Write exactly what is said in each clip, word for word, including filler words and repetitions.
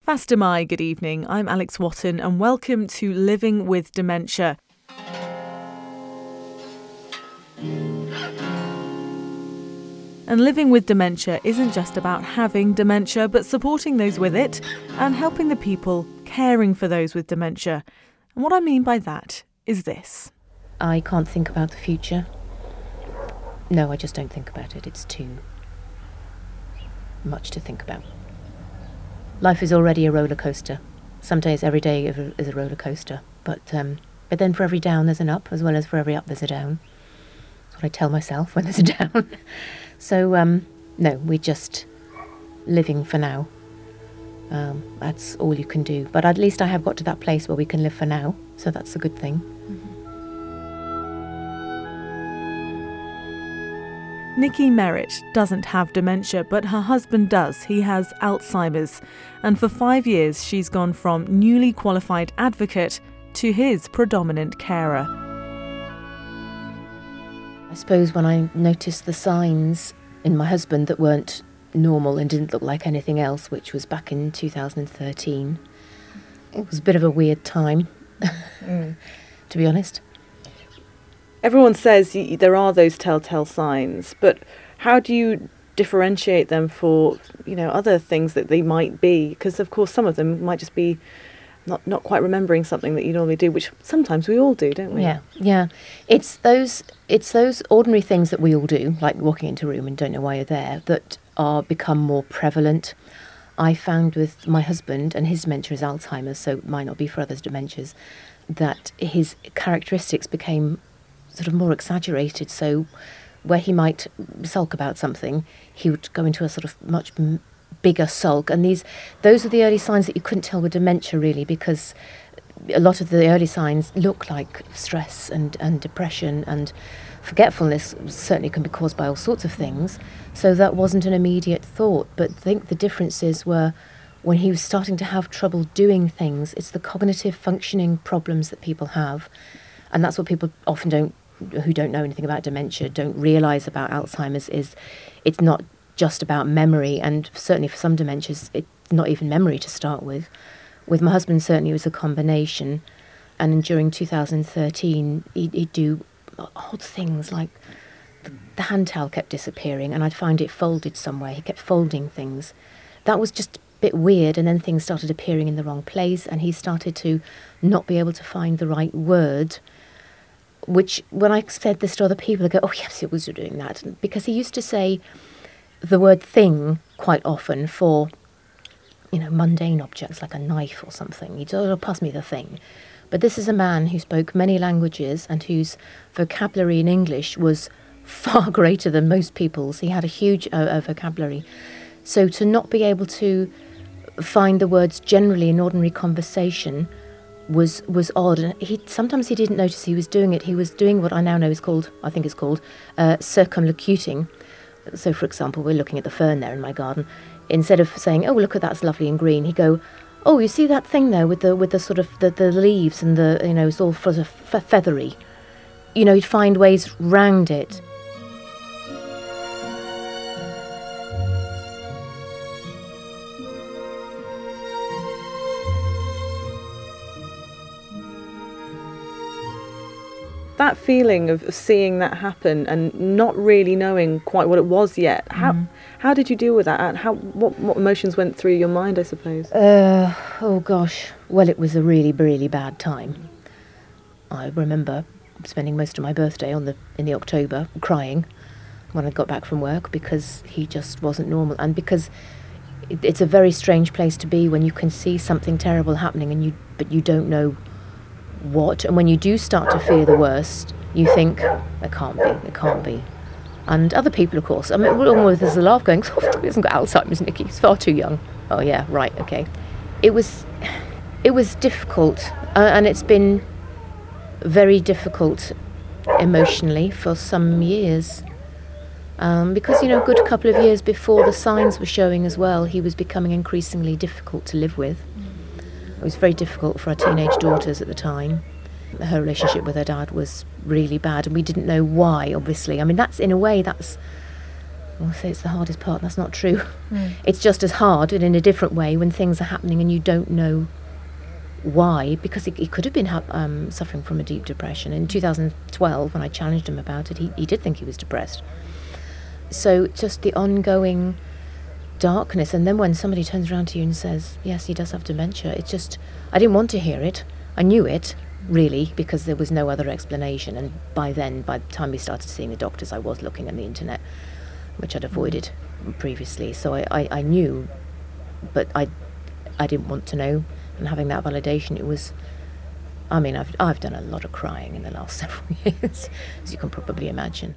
Fastyr mie, good evening. I'm Alex Watton and welcome to Living with Dementia. And living with dementia isn't just about having dementia, but supporting those with it and helping the people caring for those with dementia. And what I mean by that is this. I can't think about the future. No, I just don't think about it. It's too much to think about. Life is already a roller coaster. Some days, every day is a roller coaster. But um, but then for every down, there's an up, as well as for every up, there's a down. That's what I tell myself when there's a down. So, um, no, we're just living for now. Um, that's all you can do. But at least I have got to that place where we can live for now. So that's a good thing. Mm-hmm. Nikki Merritt doesn't have dementia, but her husband does. He has Alzheimer's. And for five years, she's gone from newly qualified advocate to his predominant carer. I suppose when I noticed the signs in my husband that weren't normal and didn't look like anything else, which was back in two thousand thirteen, it was a bit of a weird time, mm. to be honest. Everyone says y- there are those telltale signs, but how do you differentiate them for, you know, other things that they might be? Because, of course, some of them might just be not, not quite remembering something that you normally do, which sometimes we all do, don't we? Yeah, yeah. It's those it's those ordinary things that we all do, like walking into a room and don't know why you're there, that are become more prevalent. I found with my husband, and his dementia is Alzheimer's, so it might not be for others' dementias, that his characteristics became sort of more exaggerated. So where he might sulk about something, he would go into a sort of much m- bigger sulk. And these, those are the early signs that you couldn't tell with dementia, really, because a lot of the early signs look like stress and, and depression, and forgetfulness certainly can be caused by all sorts of things. So that wasn't an immediate thought. But I think the differences were when he was starting to have trouble doing things. It's the cognitive functioning problems that people have. And that's what people often don't, who don't know anything about dementia, don't realise about Alzheimer's, is it's not just about memory, and certainly for some dementias, it's not even memory to start with. With my husband, certainly it was a combination. And during two thousand thirteen, he'd, he'd do odd things like the, the hand towel kept disappearing, and I'd find it folded somewhere. He kept folding things. That was just a bit weird, and then things started appearing in the wrong place, and he started to not be able to find the right word. Which, when I said this to other people, they go, oh, yes, it was you doing that. Because he used to say the word thing quite often for, you know, mundane objects like a knife or something. He'd say, oh, pass me the thing. But this is a man who spoke many languages and whose vocabulary in English was far greater than most people's. He had a huge uh, uh, vocabulary. So to not be able to find the words generally in ordinary conversation was was odd, and he sometimes he didn't notice he was doing it. He was doing what I now know is called, I think it's called, uh, circumlocuting. So, for example, we're looking at the fern there in my garden. Instead of saying, "Oh, look at that's lovely and green," he'd go, "Oh, you see that thing there with the with the sort of the, the leaves and the, you know, it's all sort of fe- feathery." You know, he'd find ways round it. That feeling of seeing that happen and not really knowing quite what it was yet, how mm. how did you deal with that? And how what, what emotions went through your mind, I suppose? Uh, oh, gosh. Well, it was a really, really bad time. I remember spending most of my birthday on the in the October crying when I got back from work because he just wasn't normal. And because it, it's a very strange place to be when you can see something terrible happening and you but you don't know what, and when you do start to fear the worst, you think, it can't be, it can't be. And other people, of course, I mean, almost there's a laugh going, oh, he hasn't got Alzheimer's, Nikki, he's far too young. Oh yeah, right, okay. It was, it was difficult, uh, and it's been very difficult emotionally for some years. Um, because, you know, a good couple of years before the signs were showing as well, he was becoming increasingly difficult to live with. It was very difficult for our teenage daughters at the time. Her relationship with her dad was really bad, and we didn't know why, obviously. I mean, that's, in a way, that's I'll say it's the hardest part. That's not true. Mm. It's just as hard, but in a different way, when things are happening and you don't know why, because he, he could have been ha- um, suffering from a deep depression. In two thousand twelve, when I challenged him about it, he, he did think he was depressed. So just the ongoing darkness, and then when somebody turns around to you and says, yes, he does have dementia, it's just, I didn't want to hear it. I knew it, really, because there was no other explanation, and by then, by the time we started seeing the doctors, I was looking at the internet, which I'd avoided previously, so I, I, I knew, but I, I didn't want to know, and having that validation, it was, I mean, I've, I've done a lot of crying in the last several years, as you can probably imagine.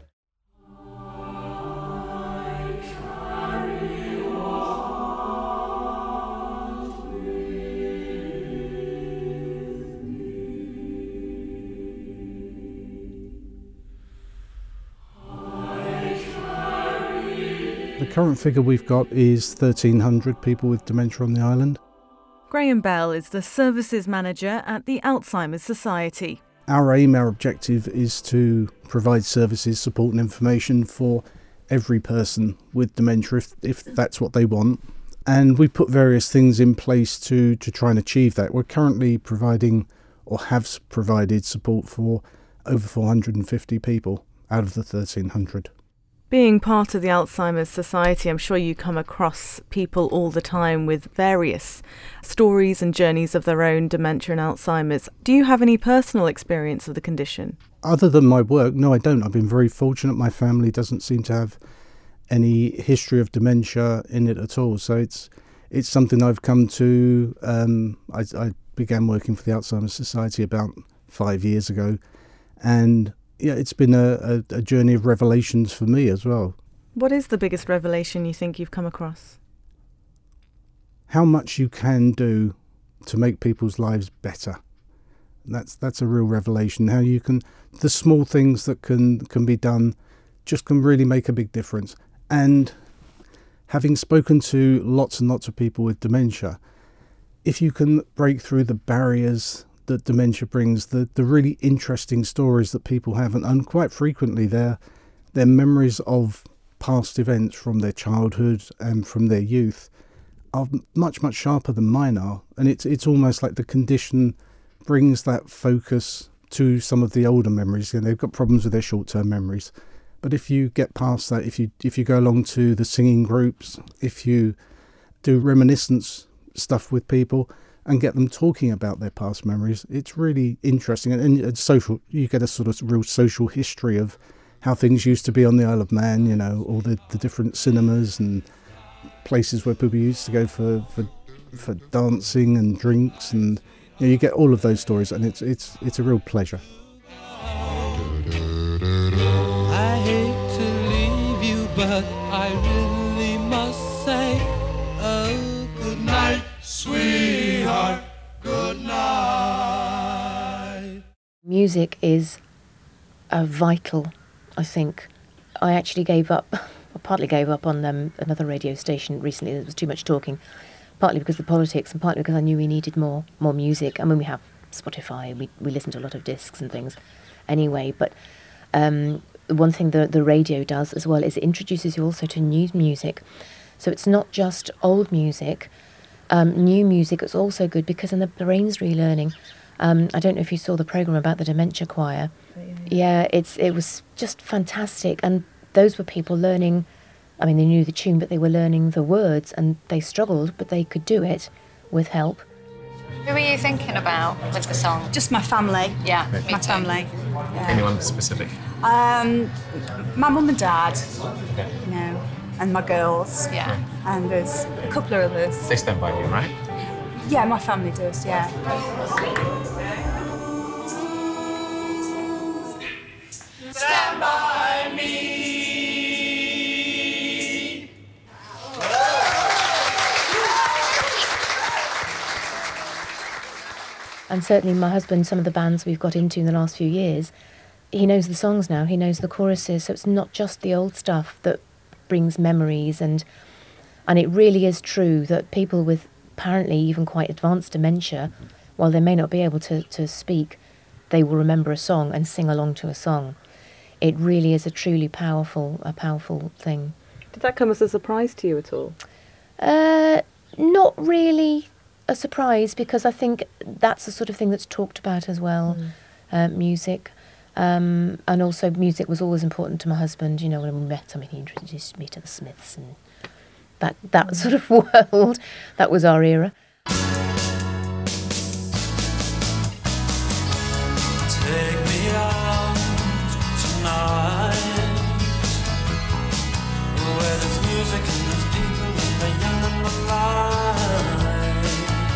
The current figure we've got is thirteen hundred people with dementia on the island. Graham Bell is the services manager at the Alzheimer's Society. Our aim, our objective is to provide services, support and information for every person with dementia if, if that's what they want. And we put various things in place to, to try and achieve that. We're currently providing or have provided support for over four hundred fifty people out of the thirteen hundred. Being part of the Alzheimer's Society, I'm sure you come across people all the time with various stories and journeys of their own dementia and Alzheimer's. Do you have any personal experience of the condition? Other than my work, no, I don't. I've been very fortunate. My family doesn't seem to have any history of dementia in it at all. So it's it's something I've come to. Um, I, I began working for the Alzheimer's Society about five years ago, and yeah, it's been a, a, a journey of revelations for me as well. What is the biggest revelation you think you've come across? How much you can do to make people's lives better. That's that's a real revelation. How you can, the small things that can, can be done just can really make a big difference. And having spoken to lots and lots of people with dementia, if you can break through the barriers that dementia brings, the, the really interesting stories that people have, and, and quite frequently they're, they're memories of past events from their childhood and from their youth are much, much sharper than mine are. And it's it's almost like the condition brings that focus to some of the older memories. You know, they've got problems with their short-term memories. But if you get past that, if you if you go along to the singing groups, if you do reminiscence stuff with people, and get them talking about their past memories, it's really interesting. And, and, and social, you get a sort of real social history of how things used to be on the Isle of Man, you know, all the, the different cinemas and places where people used to go for, for for dancing and drinks, and you know, you get all of those stories, and it's it's it's a real pleasure. I hate to leave you, but I really must say, oh, good night, sweetheart, good night. Music is a vital, I think. I actually gave up, I partly gave up on um, another radio station recently. There was too much talking, partly because of the politics and partly because I knew we needed more more music. I mean, we have Spotify, we, we listen to a lot of discs and things anyway, but um, one thing the, the radio does as well is it introduces you also to new music. So it's not just old music. Um, new music is also good because then the brain's relearning. Um, I don't know if you saw the programme about the dementia choir. Yeah, yeah it's it was just fantastic. And those were people learning, I mean, they knew the tune, but they were learning the words, and they struggled, but they could do it with help. Who are you thinking about with the song? Just my family. Yeah, my me too. family. Yeah. Anyone specific? Um, my mum and dad, you know, and my girls. Yeah. And there's a couple of others. They stand by you, right? Yeah, my family does, yeah. Stand by me. And certainly my husband, some of the bands we've got into in the last few years, he knows the songs now, he knows the choruses, so it's not just the old stuff that brings memories, and and it really is true that people with apparently even quite advanced dementia, while they may not be able to, to speak, they will remember a song and sing along to a song. It really is a truly powerful, a powerful thing. Did that come as a surprise to you at all? Uh, not really a surprise, because I think that's the sort of thing that's talked about as well, mm. uh, music. Um, and also music was always important to my husband. You know, when we met, I mean, he introduced me to the Smiths and that, that mm. sort of world. That was our era. Take me out tonight, where there's music and there's people and the young and the light.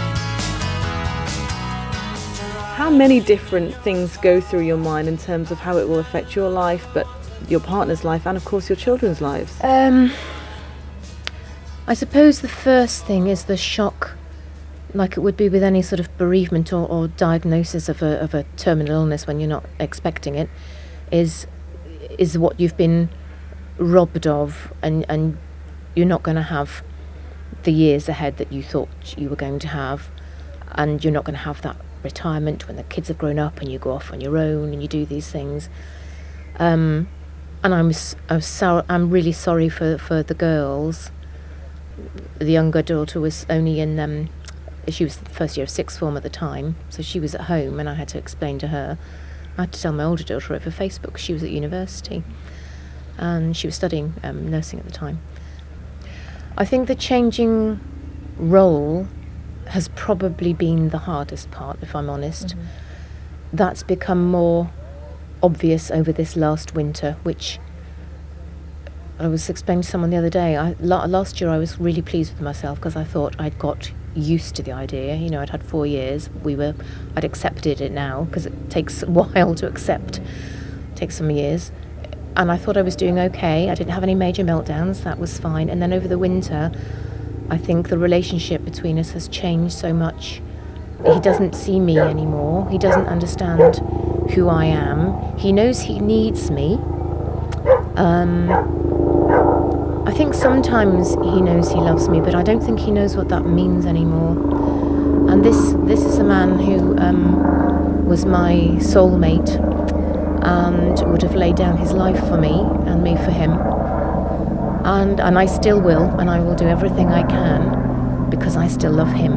How many different things go through your mind in terms of how it will affect your life, but your partner's life, and of course your children's lives? Um, I suppose the first thing is the shock, like it would be with any sort of bereavement or, or diagnosis of a of a terminal illness when you're not expecting it, is is what you've been robbed of, and, and you're not going to have the years ahead that you thought you were going to have, and you're not going to have that retirement when the kids have grown up and you go off on your own and you do these things. Um, and I'm I'm, so, I'm really sorry for, for the girls. The younger daughter was only in... Um, she was the first year of sixth form at the time, so she was at home and I had to explain to her. I had to tell my older daughter over Facebook. She was at university and she was studying um, nursing at the time. I think the changing role has probably been the hardest part, if I'm honest. Mm-hmm. That's become more obvious over this last winter, which I was explaining to someone the other day. I, la- last year I was really pleased with myself because I thought I'd got used to the idea. You know, I'd had four years. We were, I'd accepted it now because it takes a while to accept. It takes some years. And I thought I was doing okay. I didn't have any major meltdowns. That was fine. And then over the winter, I think the relationship between us has changed so much. He doesn't see me anymore. He doesn't understand who I am. He knows he needs me. Um, I think sometimes he knows he loves me, but I don't think he knows what that means anymore. And this this is a man who um, was my soulmate and would have laid down his life for me and me for him. And and I still will, and I will do everything I can because I still love him.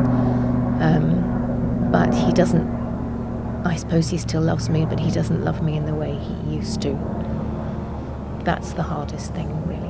Um, but he doesn't, I suppose he still loves me, but he doesn't love me in the way he used to. That's the hardest thing, really.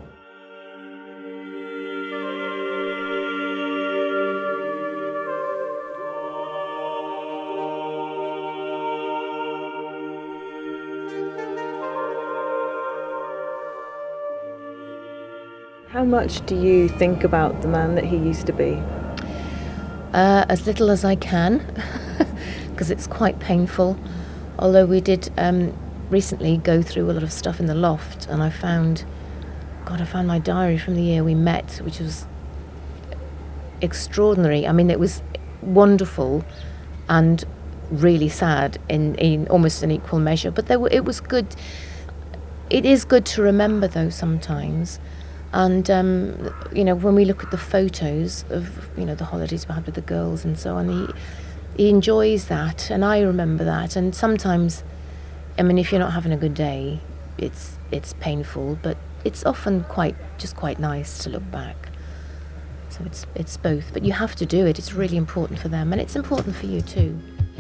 How much do you think about the man that he used to be? Uh, as little as I can, because it's quite painful. Although we did um, recently go through a lot of stuff in the loft, and I found, God, I found my diary from the year we met, which was extraordinary. I mean, it was wonderful and really sad in, in almost an equal measure, but there were, it was good. It is good to remember, though, sometimes. And, um, you know, when we look at the photos of, you know, the holidays we had with the girls and so on, he, he enjoys that, and I remember that. And sometimes, I mean, if you're not having a good day, it's it's painful, but it's often quite, just quite nice to look back. So it's it's both. But you have to do it. It's really important for them, and it's important for you too.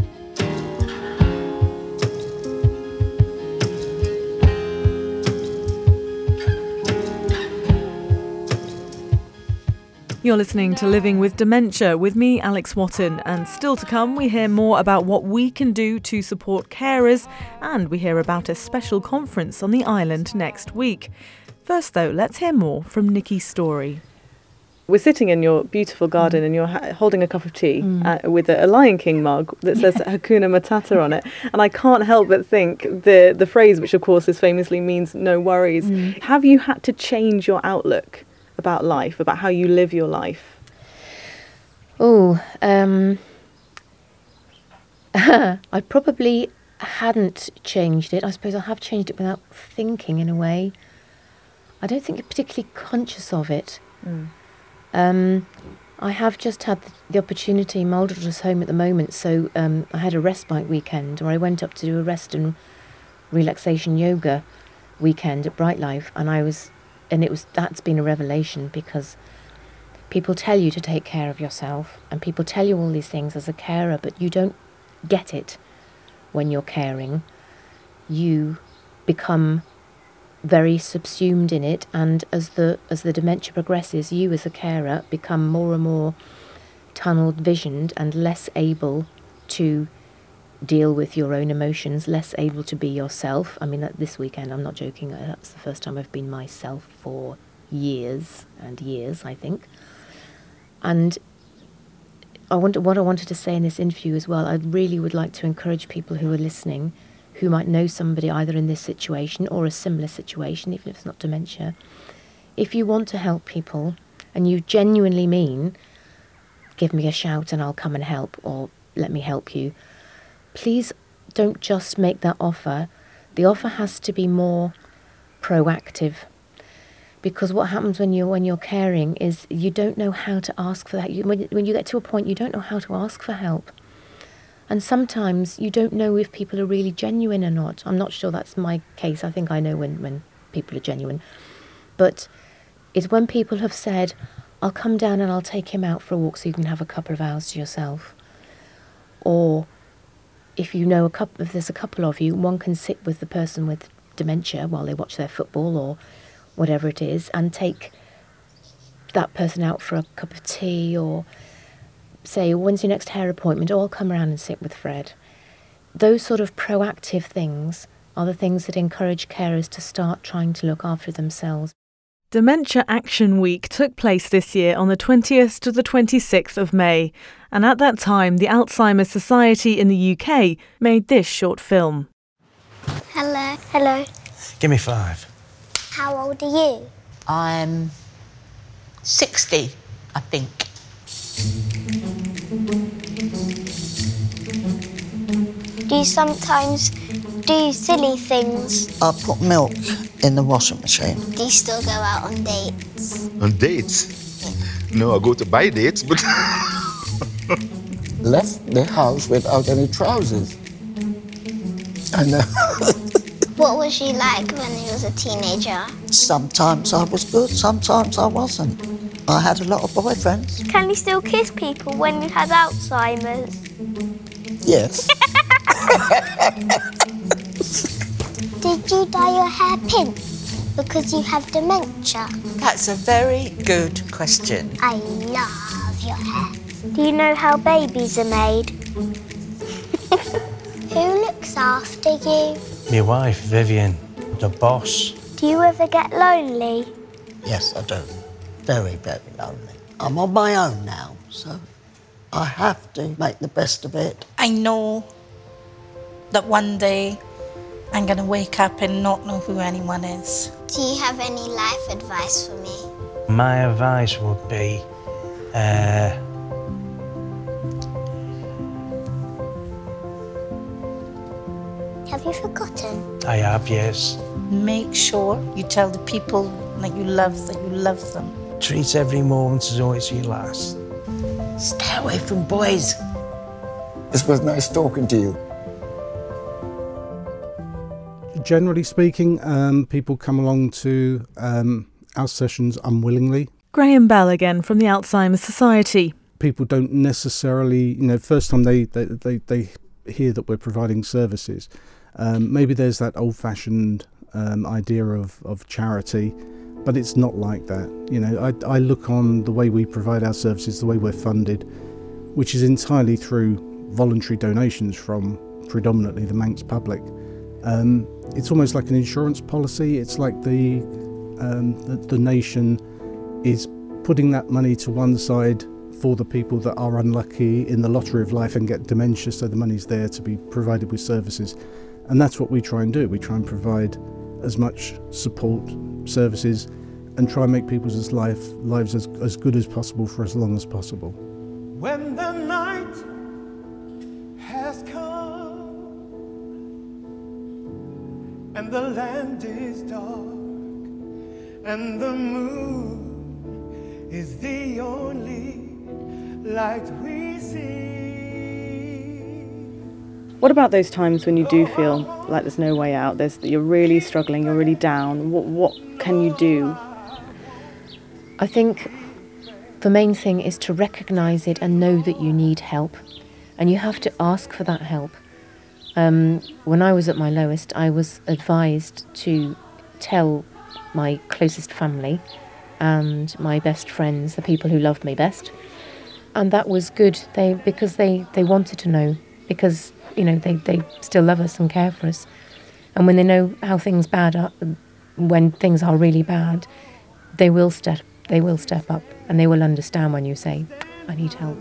You're listening to Living with Dementia with me, Alex Wotton, and still to come we hear more about what we can do to support carers, and we hear about a special conference on the island next week. First though, let's hear more from Nikki's story. We're sitting in your beautiful garden mm. and you're ha- holding a cup of tea mm. uh, with a, a Lion King mug that says yeah. Hakuna Matata on it, and I can't help but think the, the phrase, which of course is famously means no worries. Mm. Have you had to change your outlook about life, about how you live your life? Oh, um, I probably hadn't changed it. I suppose I have changed it without thinking, in a way. I don't think I'm particularly conscious of it. Mm. Um, I have just had the, the opportunity. My older daughter's home at the moment, so um, I had a respite weekend where I went up to do a rest and relaxation yoga weekend at Bright Life, and I was and it was that's been a revelation, because people tell you to take care of yourself, and people tell you all these things as a carer, but you don't get it when you're caring. You become very subsumed in it, and as the as the dementia progresses, you as a carer become more and more tunnelled visioned and less able to deal with your own emotions, less able to be yourself. I mean, that this weekend, I'm not joking, that's the first time I've been myself for years and years, I think. And I want, what I wanted to say in this interview as well, I really would like to encourage people who are listening, who might know somebody either in this situation or a similar situation, even if it's not dementia. If you want to help people and you genuinely mean, give me a shout and I'll come and help, or let me help you, please don't just make that offer. The offer has to be more proactive. Because what happens when you're when you're caring is you don't know how to ask for that. You, when, when you get to a point, you don't know how to ask for help. And sometimes you don't know if people are really genuine or not. I'm not sure that's my case. I think I know when, when people are genuine. But it's when people have said, I'll come down and I'll take him out for a walk so you can have a couple of hours to yourself. Or if you know a couple, if there's a couple of you, one can sit with the person with dementia while they watch their football or whatever it is, and take that person out for a cup of tea, or say, when's your next hair appointment? Oh, I'll come around and sit with Fred. Those sort of proactive things are the things that encourage carers to start trying to look after themselves. Dementia Action Week took place this year on the twentieth to the twenty-sixth of May, and at that time the Alzheimer's Society in the U K made this short film. Hello. Hello. Give me five. How old are you? I'm sixty, I think. Do you sometimes do silly things? I put milk in the washing machine. Do you still go out on dates? On dates? No, I go to buy dates, but... Left the house without any trousers. I know. What was you like when you was a teenager? Sometimes I was good, sometimes I wasn't. I had a lot of boyfriends. Can you still kiss people when you had Alzheimer's? Yes. Did you dye your hair pink because you have dementia? That's a very good question. I love your hair. Do you know how babies are made? Who looks after you? My wife, Vivian, the boss. Do you ever get lonely? Yes, I do. Very, very lonely. I'm on my own now, so I have to make the best of it. I know that one day I'm going to wake up and not know who anyone is. Do you have any life advice for me? My advice would be, uh... Have you forgotten? I have, yes. Make sure you tell the people that you love that you love them. Treat every moment as though it's your last. Stay away from boys. It was nice talking to you. Generally speaking, um, people come along to um, our sessions unwillingly. Graham Bell again from the Alzheimer's Society. People don't necessarily, you know, first time they, they, they, they hear that we're providing services, um, maybe there's that old-fashioned um, idea of, of charity, but it's not like that. You know, I, I look on the way we provide our services, the way we're funded, which is entirely through voluntary donations from predominantly the Manx public. Um, it's almost like an insurance policy. It's like the, um, the the nation is putting that money to one side for the people that are unlucky in the lottery of life and get dementia, so the money's there to be provided with services. And that's what we try and do. We try and provide as much support, services, and try and make people's life, lives as, as good as possible for as long as possible. When the night has come and the land is dark and the moon is the only light we see. What about those times when you do feel like there's no way out, there's, you're really struggling, you're really down? What, what can you do I think the main thing is to recognise it and know that you need help, and you have to ask for that help. Um, when I was at my lowest, I was advised to tell my closest family and my best friends, the people who loved me best, and that was good. They because they, they wanted to know, because you know they, they still love us and care for us, and when they know how things bad are, when things are really bad, they will step they will step up and they will understand when you say, "I need help."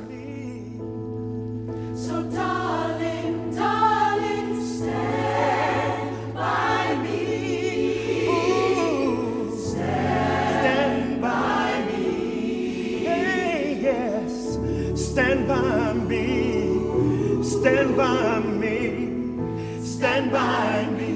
So darling, darling, stand by me. Ooh, stand by me. Hey, yes, stand by me. Stand by me. Stand by me.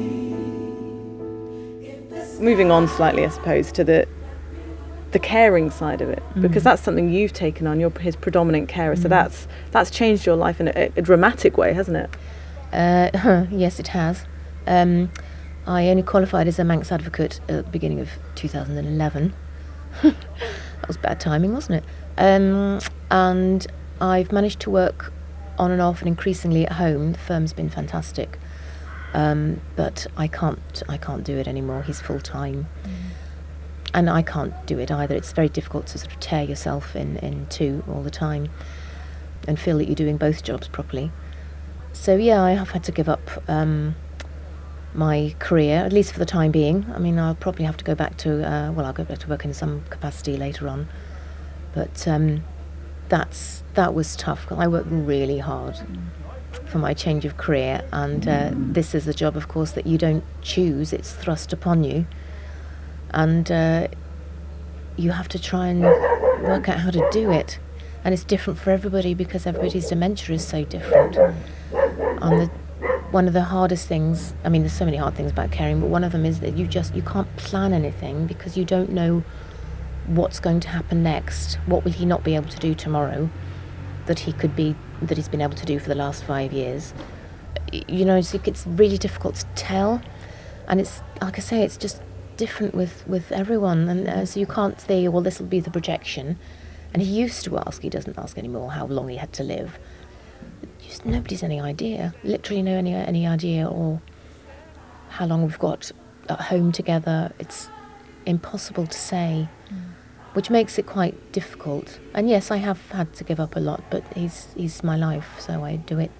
Moving on slightly, I suppose, to the the caring side of it, because Mm. that's something you've taken on. You're his predominant carer, so Mm. that's that's changed your life in a, a dramatic way, hasn't it? Uh, yes, it has. Um, I only qualified as a Manx advocate at the beginning of two thousand eleven. That was bad timing, wasn't it? Um, and I've managed to work on and off and increasingly at home. The firm's been fantastic, um, but I can't. I can't do it anymore. He's full time. Mm. And I can't do it either. It's very difficult to sort of tear yourself in, in two all the time and feel that you're doing both jobs properly. So yeah, I have had to give up um, my career, at least for the time being. I mean, I'll probably have to go back to, uh, well, I'll go back to work in some capacity later on. But um, that's that was tough. I worked really hard for my change of career, and uh, this is a job, of course, that you don't choose. It's thrust upon you. And uh, you have to try and work out how to do it. And it's different for everybody because everybody's dementia is so different. And the, one of the hardest things, I mean, there's so many hard things about caring, but one of them is that you just, you can't plan anything because you don't know what's going to happen next. What will he not be able to do tomorrow that he could be, that he's been able to do for the last five years? You know, it's, it's really difficult to tell. And it's, like I say, it's just different with, with everyone, and uh, so you can't say, well, this will be the projection. And he used to ask, he doesn't ask anymore, how long he had to live. Just nobody's any idea, literally no any any idea, or how long we've got at home together. It's impossible to say, mm. which makes it quite difficult. And yes, I have had to give up a lot, but he's he's my life, so I do it.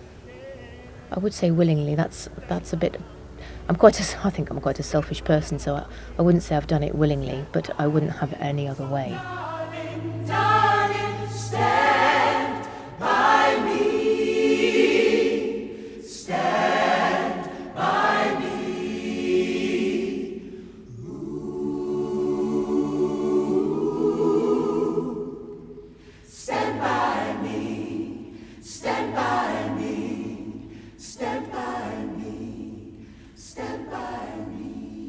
I would say willingly. That's that's a bit. I'm quite a, I think I'm quite a selfish person, so I, I wouldn't say I've done it willingly, but I wouldn't have it any other way. Darling, darling, stand by me. Stand by me. Ooh. Stand by me. Stand by me. Stand by me. Stand by me.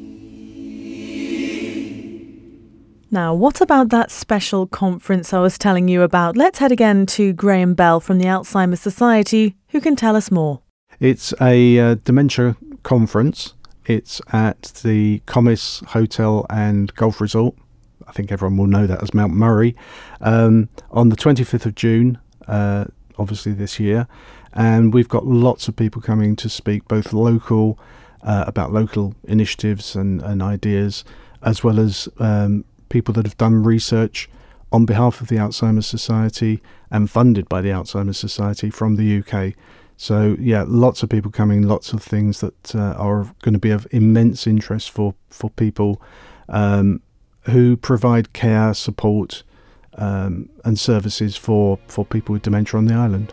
Now, what about that special conference I was telling you about? Let's head again to Graham Bell from the Alzheimer's Society, who can tell us more. It's a uh, dementia conference. It's at the Comis Hotel and Golf Resort. I think everyone will know that as Mount Murray. Um, on the twenty-fifth of June, uh, obviously this year. And we've got lots of people coming to speak, both local, uh, about local initiatives and, and ideas, as well as um, people that have done research on behalf of the Alzheimer's Society and funded by the Alzheimer's Society from the U K. So, yeah, lots of people coming, lots of things that uh, are going to be of immense interest for, for people um, who provide care, support um, and services for, for people with dementia on the island.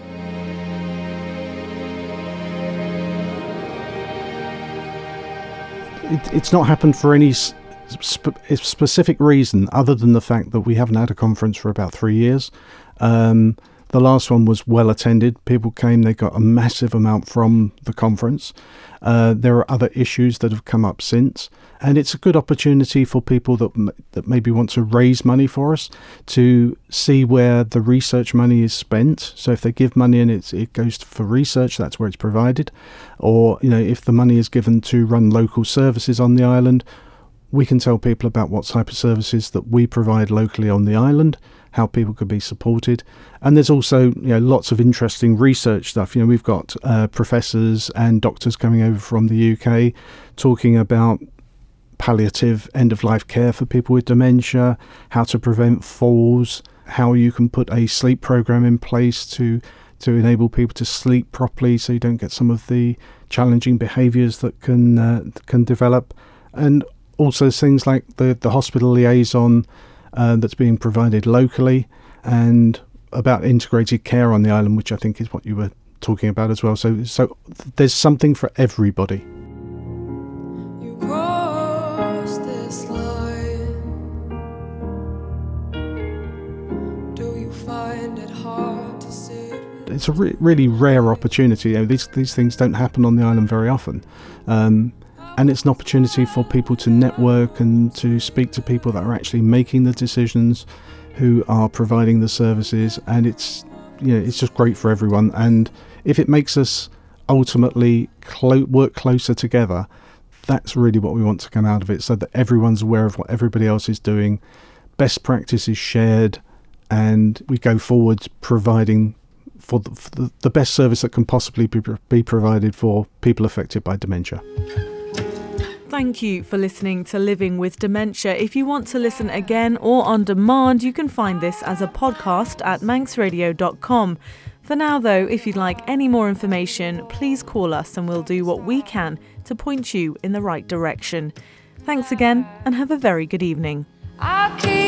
It, it's not happened for any sp- specific reason other than the fact that we haven't had a conference for about three years. Um, the last one was well attended. People came, they got a massive amount from the conference. Uh, there are other issues that have come up since, and it's a good opportunity for people that m- that maybe want to raise money for us to see where the research money is spent. So if they give money and it's, it goes for research, that's where it's provided. Or, you know, if the money is given to run local services on the island, we can tell people about what type of services that we provide locally on the island, how people could be supported. And there's also, you know, lots of interesting research stuff. You know, we've got uh, professors and doctors coming over from the U K talking about palliative end-of-life care for people with dementia, how to prevent falls, how you can put a sleep program in place to to enable people to sleep properly so you don't get some of the challenging behaviours that can uh, can develop. And also things like the, the hospital liaison uh, that's being provided locally, and about integrated care on the island, which I think is what you were talking about as well. So, so there's something for everybody. You cross this line. Do you find it hard to sit? It's a re- really rare opportunity. You know, these these things don't happen on the island very often. Um, And it's an opportunity for people to network and to speak to people that are actually making the decisions, who are providing the services, and it's, you know, it's just great for everyone. And if it makes us ultimately clo- work closer together, that's really what we want to come out of it, so that everyone's aware of what everybody else is doing, best practice is shared, and we go forward providing for the, for the, the best service that can possibly be, be provided for people affected by dementia. Thank you for listening to Living with Dementia. If you want to listen again or on demand, you can find this as a podcast at manx radio dot com. For now, though, if you'd like any more information, please call us and we'll do what we can to point you in the right direction. Thanks again and have a very good evening. I keep